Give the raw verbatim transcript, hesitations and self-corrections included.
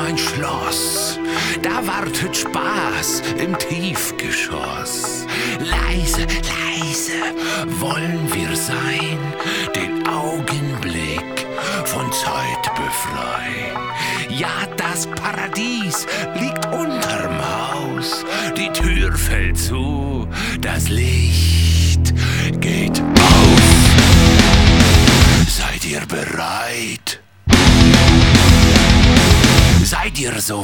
mein Schloss, da wartet Spaß im Tiefgeschoss. Leise, leise wollen wir sein, den Augenblick von Zeit befreien. Ja, das Paradies liegt unterm Haus, die Tür fällt zu, das Licht geht auf. Seid ihr bereit? Seid ihr so